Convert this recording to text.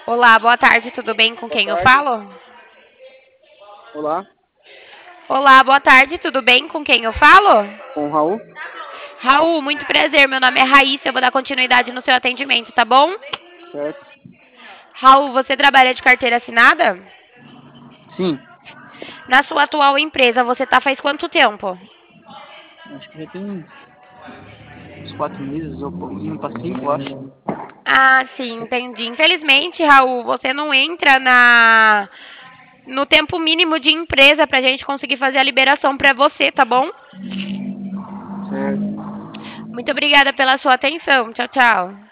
Olá, boa tarde, tudo bem? Com Boa quem eu tarde. falo? Olá, Olá, boa tarde, tudo bem? Com quem eu falo? com o Raul. Raul, muito prazer. Meu nome é Raíssa, eu vou dar continuidade no seu atendimento, tá bom? Certo? Raul, você trabalha de carteira assinada? Sim, Na sua atual empresa, você tá faz quanto tempo? acho que já tem uns 4 meses ou pouquinho para 5, acho. Ah, sim, entendi. Infelizmente, Raul, você não entra na no tempo mínimo de empresa pra gente conseguir fazer a liberação pra você, tá bom? Certo. Muito obrigada pela sua atenção. Tchau, tchau.